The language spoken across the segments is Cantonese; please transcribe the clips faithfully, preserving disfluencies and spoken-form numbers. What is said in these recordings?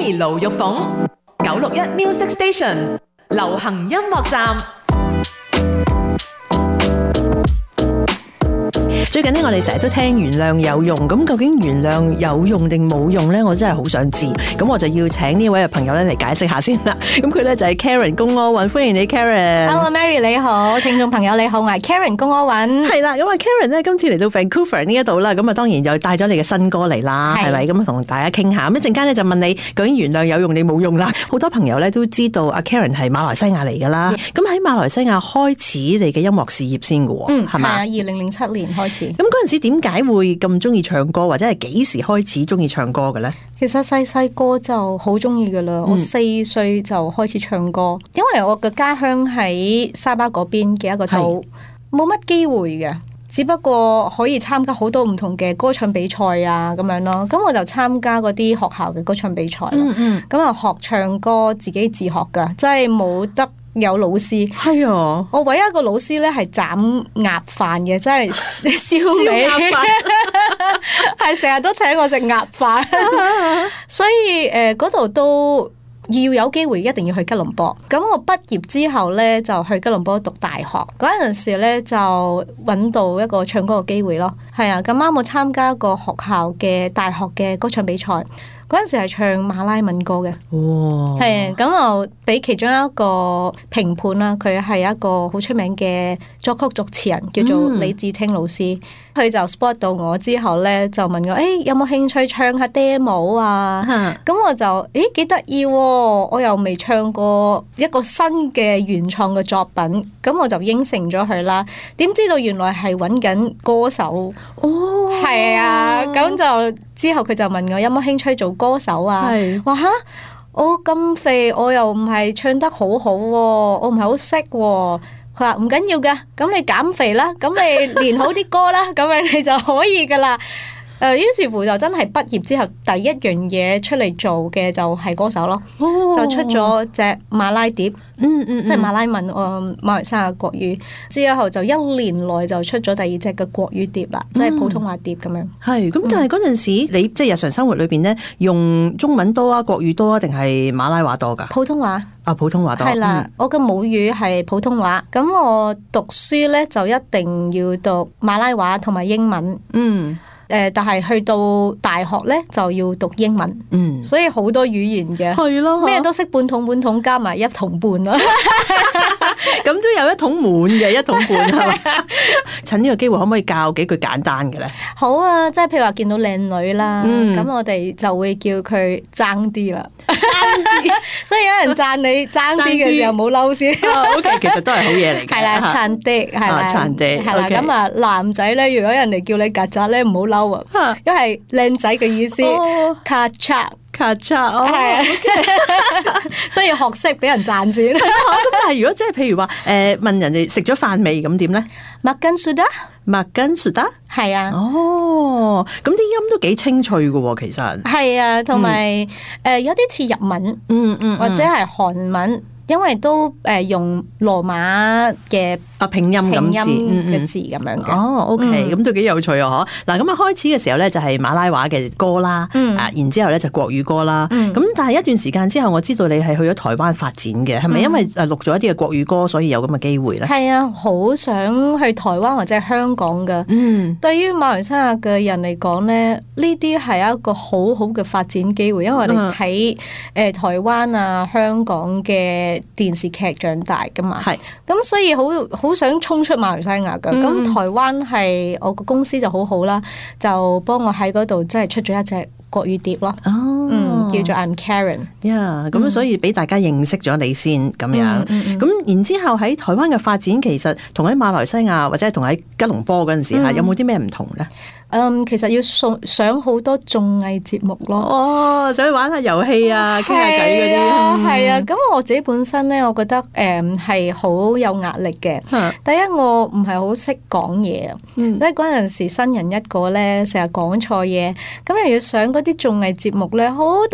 Mary 盧玉鳳，九六一 Music Station 流行音樂站。 最近呢，我哋成日都聽原諒有用，咁究竟原諒有用定冇用呢？我真係好想知，咁我就要請呢位嘅朋友咧嚟解釋下先啦。咁佢咧就係 Karen 龔柯允，歡迎你 Karen。Hello Mary 你好，聽眾朋友你好，我係 Karen 龔柯允。 係啦，咁啊 Karen 咧今次嚟到 Vancouver 呢一度啦，咁啊當然就帶咗你嘅新歌嚟啦，係咪？咁啊同大家傾下，咁一陣間咧就問你究竟原諒有用定冇用啦。好多朋友咧都知道阿 Karen 係馬來西亞嚟噶啦，咁喺馬來西亞開始你嘅音樂事業先噶喎， 嗯， 係嘛？ 係啊，二零零七年開始。 咁嗰陣時點解會咁中意唱歌，或者係幾時開始中意唱歌嘅咧？ 其實細細個就好中意噶啦，我四歲就開始唱歌，因為我嘅家鄉喺沙巴嗰邊嘅一個島，冇乜機會嘅，只不過可以參加好多唔同嘅歌唱比賽啊咁樣咯。咁我就參加嗰啲學校嘅歌唱比賽，咁、嗯、啊學唱歌自己自學噶，真係冇得有老師。係啊，我唯一一個老師咧係斬鴨飯嘅，真係燒味，係成日都請我食鴨飯，所以誒嗰度都要有機會一定要去吉隆坡。咁我畢業之後咧就去吉隆坡讀大學，嗰陣時咧就揾到一個唱歌嘅機會咯。係啊，咁啱我參加個學校嘅大學嘅歌唱比賽。嗰陣時係唱馬拉文歌嘅，係咁我俾其中一個評判啦，佢係一個好出名嘅作曲作詞人，叫做李志清老師。佢、嗯、就 spot 到我之後咧，就問我：誒、欸、有冇興趣唱下 demo 啊？咁、嗯、我就誒幾得意喎！我又未唱過一個新嘅原創嘅作品，咁我就應承咗佢啦。點知道原來係揾緊歌手？哦，係啊，咁就之後佢就問我有冇興趣做歌手啊？話吓，我咁肥，我又唔係唱得好好、啊，我唔係好識。佢話唔緊要嘅，咁你減肥啦，咁你練好啲歌啦，咁樣你就可以噶啦。誒，於是乎就真係畢業之後第一樣嘢出嚟做嘅就係歌手咯，哦、就出咗隻馬拉碟，嗯嗯嗯、即係馬拉文誒、呃、馬來西亞國語，之後就一年內就出咗第二隻嘅國語碟啦，嗯、即係普通話碟咁樣。係咁，但係嗰陣時你即係日常生活裏邊咧，用中文多啊，國語多啊，定係馬拉話多噶？普通話啊，普通話多係啦。嗯、我嘅母語係普通話，咁我讀書咧就一定要讀馬拉話同埋英文。嗯。誒，但係去到大學咧就要讀英文，嗯，所以好多語言嘅，係咯，咩都識半桶半桶加埋一桶半啦，咁都有一桶滿嘅一桶半係嘛？趁呢個機會可唔可以教幾句簡單嘅咧？好啊，即係譬如話見到靚女啦，咁、嗯、我哋就會叫佢爭啲啦，爭啲，所以有人讚你爭啲嘅時候冇嬲先。O K， 其實都係好嘢嚟嘅，係啦，撐啲係啦，撐啲係啦。咁啊，男仔咧，如果人哋叫你曱甴咧，唔好嬲。因為靚仔嘅意思，咔嚓咔嚓，係啊，所以要學識俾人讚先。咁但係如果即係譬如話誒問人哋食咗飯未咁點咧？Makan sudah，Makan sudah，係啊。哦，咁啲音都幾清脆嘅喎，其實係啊，同埋誒有啲似日文，嗯嗯，或者係韓文。因為都誒用羅馬嘅啊拼音咁字嘅字咁樣嘅。哦 ，OK，咁都幾有趣啊！嗬，嗱，咁啊開始嘅時候咧就係馬拉話嘅歌啦，啊，然之後咧就國語歌啦。咁但係一段時間之後，我知道你係去咗台灣發展嘅，係咪因為誒錄咗一啲嘅國語歌，所以有咁嘅機會咧？係啊，好想去台灣或者係香港噶。嗯，對於馬來西亞嘅人嚟講咧，呢啲係一個好好嘅發展機會，因為我哋睇誒台灣啊、香港嘅電視劇長大噶嘛，係咁所以好好想衝出馬來西亞噶。咁、嗯、台灣係我個公司就好好啦，就幫我喺嗰度真係出咗一隻國語碟咯。哦，嗯，叫做 I'm Karen。呀，咁所以俾大家認識咗你先咁樣。咁、嗯嗯嗯、然之後喺台灣嘅發展，其實同喺馬來西亞或者係同喺吉隆坡嗰陣時吓，嗯、有冇啲咩唔同咧？嗯，其實要上上好多綜藝節目咯。哦，想去玩下遊戲啊，傾下偈嗰啲。係啊，係啊。咁我自己本身咧，我覺得誒係好有壓力嘅。第一，我唔係好識講嘢，因為嗰陣時新人一個咧，成日講錯嘢，咁又要上嗰啲綜藝節目咧，好大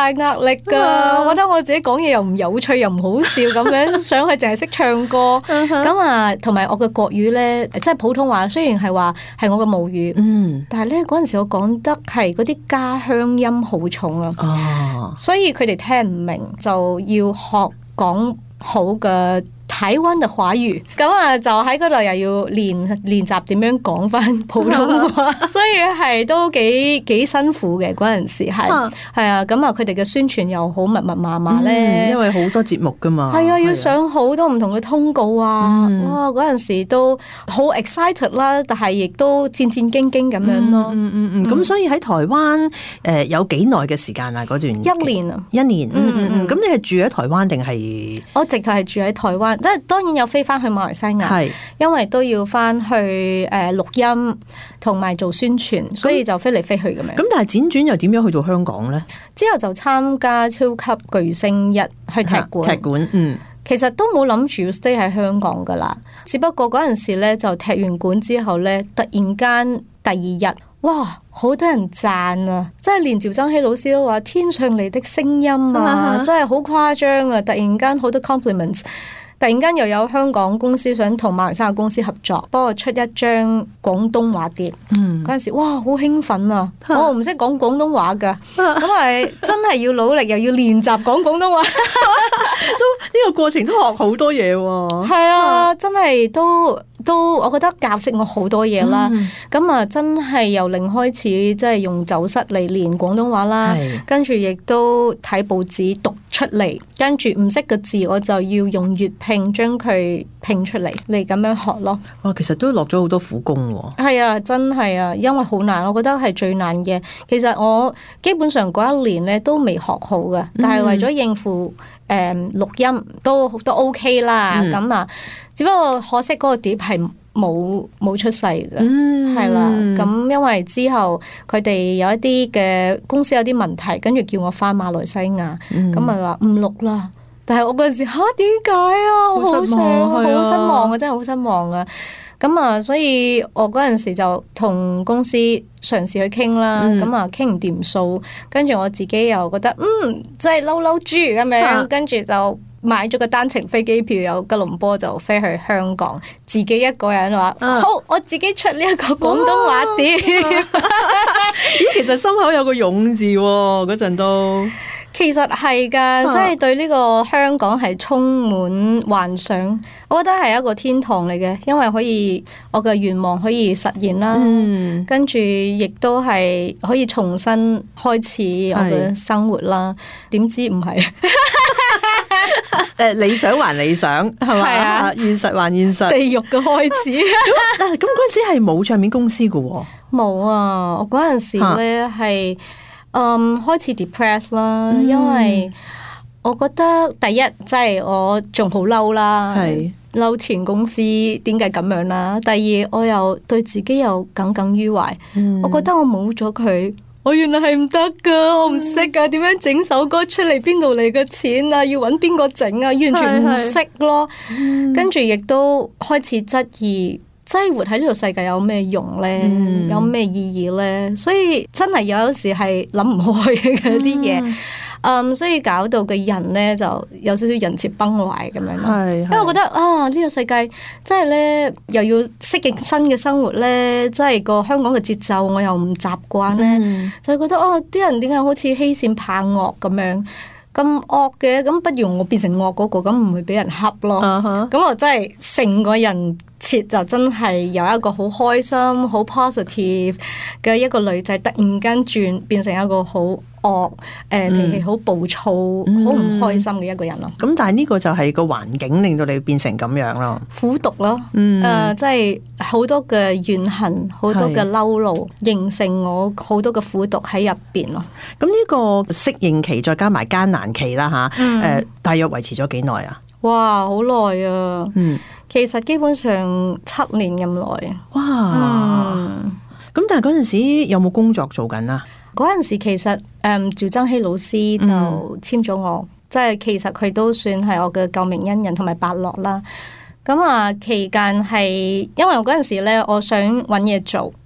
大壓力㗎，我覺得我自己講嘢又唔有趣又唔好笑咁樣，上去淨係識唱歌。咁啊，同埋我嘅國語咧，即係普通話，雖然係話係我嘅母語，嗯，但係咧嗰陣時我講得係嗰啲家鄉音好重啊，哦，所以佢哋聽唔明，就要學講好嘅台灣嘅華語，咁啊就喺嗰度又要練練習點樣講翻普通話，所以係都幾幾辛苦嘅嗰陣時係係啊，咁啊佢哋嘅宣傳又好密密麻麻咧， 因為好多節目噶嘛， 係啊，要上好多唔同嘅通告啊，嗯、哇嗰陣時都好 excited 啦，但係亦都戰戰兢兢咁樣咯， 嗯嗯嗯，咁、嗯、所以喺台灣誒有幾耐嘅時間啊？嗰段一年啊， 一年，嗯嗯嗯，咁你係住喺台灣定係？我直頭係住喺台灣。即係當然有飛翻去馬來西亞，因為都要翻去誒錄音同埋做宣傳，所以就飛嚟飛去咁樣。 咁但係輾轉又點樣去到香港咧？ 之後就參加超級巨聲一去踢館， 踢館嗯， 其實都冇諗住要 stay 喺香港噶啦，只不過嗰陣時咧就踢完館之後咧，突然間第二日。哇！好多人讚啊，即係連趙增熹老師都話天上嚟的聲音啊，真係好誇張啊！突然間好多 compliments， 突然間又有香港公司想同馬來西亞公司合作，幫我出一張廣東話碟。嗰陣時，哇，好興奮啊！我唔識講廣東話㗎，咁係真係要努力，又要練習講廣東話。 都呢個過程都學好多嘢喎。係啊，真係都。都我覺得教識我好多嘢啦，咁啊、嗯、真係由零開始，即係用走失嚟練廣東話啦，是跟住亦都睇報紙讀出嚟，跟住唔識嘅字我就要用粵拼將佢拼出嚟，嚟咁樣學咯。 哇，其實都落咗好多苦功喎。 係啊，真係啊，因為好難，我覺得係最難嘅。其實我基本上嗰一年咧都未學好嘅，但係為咗應付誒錄音都都 OK 啦，咁啊、嗯。只不過可惜嗰個碟係冇冇出世嘅，係啦、嗯。咁因為之後佢哋有一啲嘅公司有啲問題，跟住叫我返馬來西亞，咁咪話唔錄啦。但係我嗰陣時嚇點解啊？我好想好失望啊！真係好失望啊！咁啊，所以我嗰陣時就同公司嘗試去傾啦，咁啊傾唔掂數，跟住我自己又覺得嗯，真係嬲嬲豬咁樣，跟住就。買咗個單程飛機票，由吉隆坡就飛去香港，自己一個人話、啊、好，我自己出呢一個廣東話碟。 咦，其實心口有個勇字喎，嗰陣都其實係㗎，即係對呢個香港係充滿幻想。我覺得係一個天堂嚟嘅，因為可以我嘅願望可以實現啦，嗯、跟住亦都係可以重新開始我嘅生活啦。點知唔係？ 誒，理想還理想，係嘛？係啊，現實還現實， 地獄嘅開始。 咁咁嗰陣時係冇唱片公司嘅？ 冇啊！我嗰陣時咧係嗯開始 depress 啦，嗯、因為我覺得第一即係、就是、我仲好嬲啦，嬲是前公司點解咁樣啦？第二我又對自己又耿耿於懷，嗯、我覺得我冇咗佢。我原來係唔得噶，我唔識噶，點樣整首歌出嚟？邊度嚟嘅錢啊？要搵邊個整啊？完全唔識咯。是是嗯、跟住亦都開始質疑，即係活喺呢個世界有咩用咧？嗯、有咩意義咧？所以真係有時係諗唔開嘅啲嘢。嗯嗯，um, 所以搞到嘅人咧就有少少人設崩壞咁樣咯。係，因為我覺得啊，呢個世界真係咧又要適應新嘅生活咧，即係個香港嘅節奏我又唔習慣咧，嗯、就覺得哦，啲人點解好似欺善怕惡咁樣咁惡嘅？咁不如我變成惡嗰個，咁唔會俾人恰咯。咁、uh huh. 我真係成個人設就真係由一個好開心、好 positive 嘅一個女仔，突然間轉變成一個好惡誒脾氣好暴躁、好唔、嗯、開心嘅一個人咯。咁、 嗯、但係呢個就係個環境令到你變成咁樣咯， 苦毒咯，誒即係好多嘅怨恨、好多嘅嬲怒，是形成我好多嘅苦毒喺入邊咯。 咁呢個適應期再加埋艱難期啦吓，誒、嗯呃、大約維持咗幾耐啊？ 哇，好耐啊！嗯，其實基本上七年咁耐。哇！ 咁、嗯、但係嗰陣時有冇工作做緊啊？ 嗰陣時其實誒趙增熹老師就簽咗我，嗯、即係其實佢都算係我嘅救命恩人同埋伯樂啦。咁啊期間係因為我嗰陣時咧，我想揾嘢做，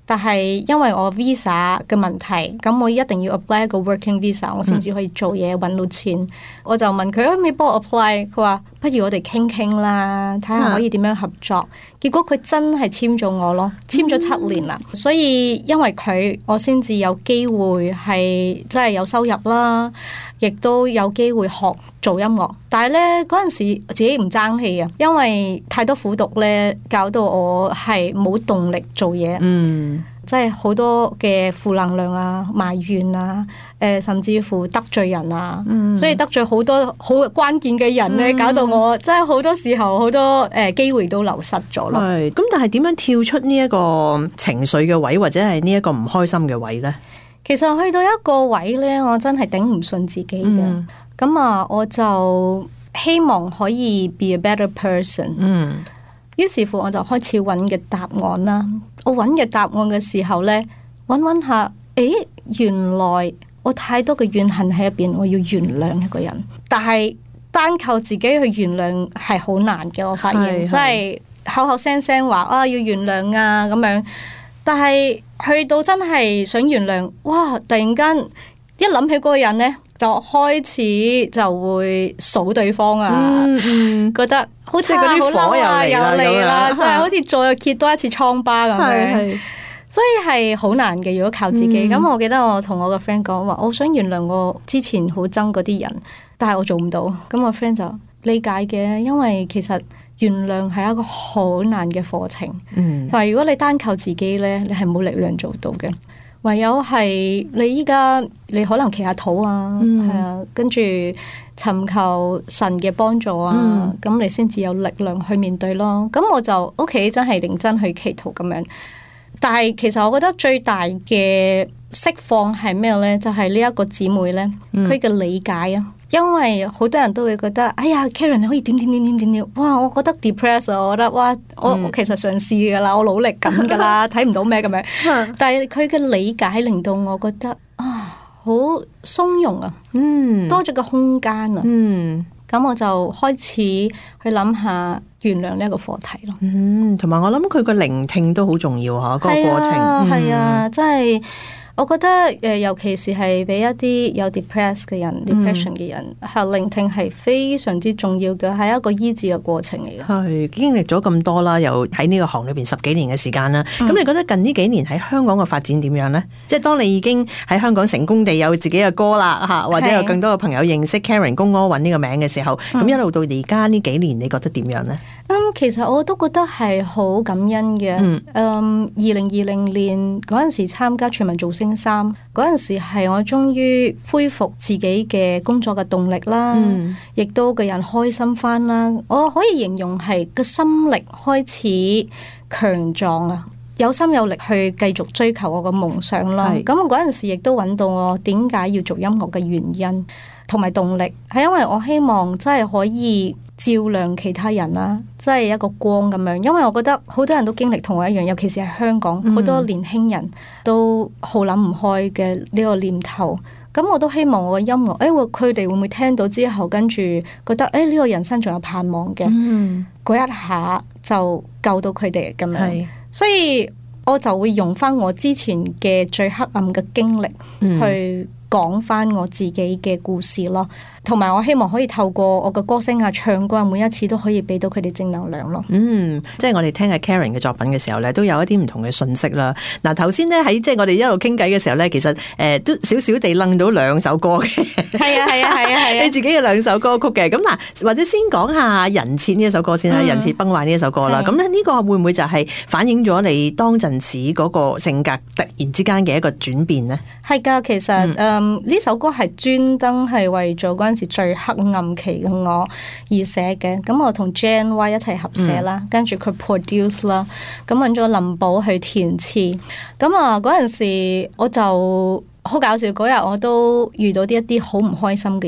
但係因為我 visa 嘅問題，咁我一定要 apply 一個 working visa，我先至可以做嘢揾到錢。我就問佢可唔可以幫我 apply，佢話不如我哋傾傾啦，睇下可以點樣合作。結果佢真係簽咗我咯，簽咗七年啦。所以因為佢，我先至有機會係真係有收入啦，亦都有機會學做音樂。但係咧嗰陣時自己唔爭氣啊，因為太多苦讀咧，搞到我係冇動力做嘢。嗯。即係好多嘅負能量啊、埋怨啊、誒、呃、甚至乎得罪人啊，嗯、所以得罪好多好關鍵嘅人咧，嗯、搞到我真係好多時候好多誒機會都流失咗咯。 係咁，但係點樣跳出呢一個情緒嘅位，或者係呢一個唔開心嘅位咧？ 其實去到一個位咧，我真係頂唔順自己嘅。咁啊、嗯，我就希望可以 be a better person。嗯。於是乎我就開始揾嘅答案啦。我揾嘅答案嘅時候呢，揾揾下，誒，原來我太多嘅怨恨喺入邊，我要原諒一個人。但係單靠自己去原諒係好難嘅，我發現，即係口口聲聲話啊要原諒啊咁樣，但係去到真係想原諒，哇！突然間一諗起嗰個人呢，就開始就會數對方啊，嗯嗯、覺得好似嗰啲火又嚟啦，即係好似再揭多一次瘡疤咁樣，所以係好難嘅。如果靠自己，咁、嗯、我記得我同我個 friend 講話，我想原諒我之前好憎嗰啲人，但係我做唔到。咁我 friend 就理解嘅，因為其實原諒係一個好難嘅課程，同埋、嗯、如果你單靠自己咧，你係冇力量做到嘅。唯有係你依家你可能祈下禱啊，係、嗯、啊，跟住尋求神嘅幫助啊，咁、嗯、你先至有力量去面對咯。咁我就屋企真係認真去祈禱咁樣。但係其實我覺得最大嘅釋放係咩咧？就係呢一個姊妹咧，佢嘅理解啊。因為好多人都會覺得，哎呀 Karen 你可以點點點點點點，哇！我覺得 depressed 啊，我覺得哇，我我其實嘗試噶啦，我努力緊噶啦，睇唔到咩咁樣。但係佢嘅理解令到我覺得啊，好鬆容啊，嗯，多咗個空間啊，嗯，咁我就開始去諗下原諒呢一個課題咯。 嗯，同埋我諗佢個聆聽都好重要嚇，嗰個過程， 係啊，真係。我覺得誒，尤其是係俾一啲有 depress 嘅人、嗯、depression 嘅人，係聆聽係非常之重要嘅，係一個醫治嘅過程嚟嘅。 係經歷咗咁多啦，又喺呢個行裏邊十幾年嘅時間啦。咁、嗯、你覺得近呢幾年喺香港嘅發展點樣呢？即係當你已經喺香港成功地有自己嘅歌啦嚇，或者有更多嘅朋友認識 Karen 龔柯允呢個名嘅時候，咁、嗯、一路到而家呢幾年，你覺得點樣呢？ 嗯，其實我都覺得係好感恩嘅。嗯，二零二零年嗰陣時參加全民造星三嗰陣時，係我終於恢復自己嘅工作嘅動力啦，亦、嗯、都個人開心翻啦。我可以形容係個心力開始強壯啊，有心有力去繼續追求我嘅夢想啦。咁我嗰陣時亦都揾到我點解要做音樂嘅原因同埋動力，係因為我希望真係可以照亮其他人啦，即係一個光咁樣。因為我覺得好多人都經歷同我一樣，尤其是係香港好多年輕人都好諗唔開嘅呢個念頭。咁我都希望我嘅音樂，誒，佢哋會唔會聽到之後，跟住覺得誒呢個人生仲有盼望嘅，嗰、嗯、一下就救到佢哋咁樣。是所以我就會用翻我之前嘅最黑暗嘅經歷去講翻我自己嘅故事咯。同埋我希望可以透過我嘅歌聲啊、唱歌啊，每一次都可以俾到佢哋正能量咯。嗯， 即係我哋聽下 Karen 嘅作品嘅時候咧，都有一啲唔同嘅信息啦。嗱，頭先咧喺即係我哋一路傾偈嘅時候咧，其實誒、呃、都少少地楞到兩首歌嘅。係啊係啊係啊係啊！你自己嘅兩首歌曲嘅。咁嗱，或者先講下人設呢一首歌先啦，嗯、人設崩壞呢一首歌啦。咁咧呢個會唔會就係反映咗你當陣時嗰個性格突然之間嘅一個轉變呢？ 係噶，其實誒呢、嗯嗯、首歌係專登係為咗嗰時最黑暗期嘅我而寫嘅，咁我同 Jan Y 一齊合寫啦，嗯、跟住佢 produce 啦，咁揾咗林寶去填詞，咁啊嗰陣時我就好搞笑，嗰日我都遇到啲一啲好唔開心嘅嘢，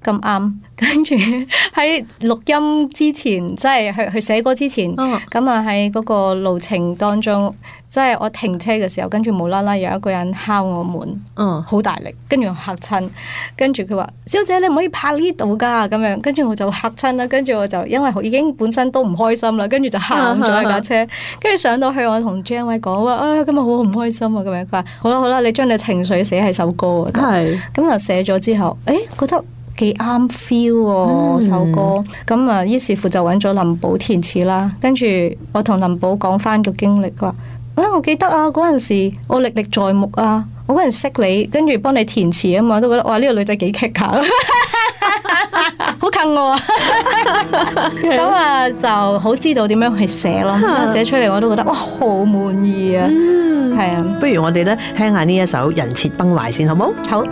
咁啱，跟住喺錄音之前，即係去去寫歌之前，咁啊喺嗰個路程當中，即係我停車嘅時候，跟住無啦啦有一個人敲我門，嗯，好大力，跟住我嚇親，跟住佢話：小姐你唔可以拍呢度㗎，咁樣，跟住我就嚇親啦，跟住我就因為已經本身都唔開心啦，跟住就喊咗喺架車，跟住上到去我同張偉講話：啊今日好唔開心啊，咁樣，佢話：好啦好啦，你將你情緒寫喺首歌嗰度，係，咁啊寫咗之後，誒覺得幾啱 feel 喎首歌，咁啊於是乎就揾咗林寶填詞啦，跟住我同林寶講翻個經歷，佢話啊我記得啊嗰陣時我歷歷在目啊，我嗰陣識你，跟住幫你填詞啊嘛，都覺得哇呢個女仔幾棘下，好近我啊，咁啊就好知道點樣去寫咯，寫出嚟我都覺得哇好滿意啊，係啊， 不如我哋咧聽下呢一首《人設崩壞》先好冇？ 好。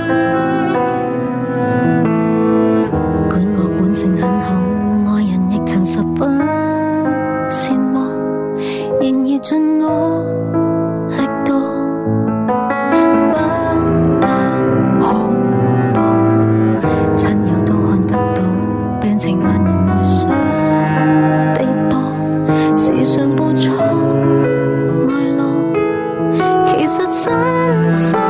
性很好，愛人亦曾十分羨慕，然而盡我力度不得好報，親友都看得到，病情萬人內傷地步，時常暴躁外露，其實身心